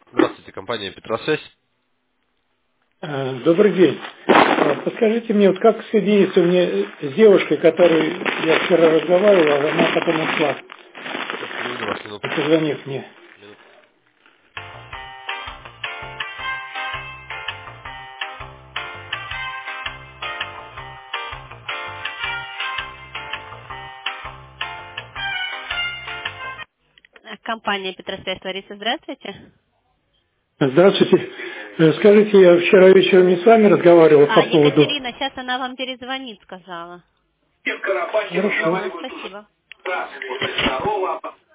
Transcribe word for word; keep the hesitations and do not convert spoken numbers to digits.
Здравствуйте, компания Петросвязь. Э, Добрый день. Э, Подскажите мне, вот как соединиться мне с девушкой, которой я вчера разговаривал, а она потом ушла, Сейчас переведу вас минутку. позвонив мне. Минутку. Компания Петросвязь, Лариса, здравствуйте. Здравствуйте. Э, Скажите, я вчера вечером не с вами разговаривал по А, поводу... Екатерина, сейчас она вам перезвонит, сказала. Хорошо. Ага, спасибо.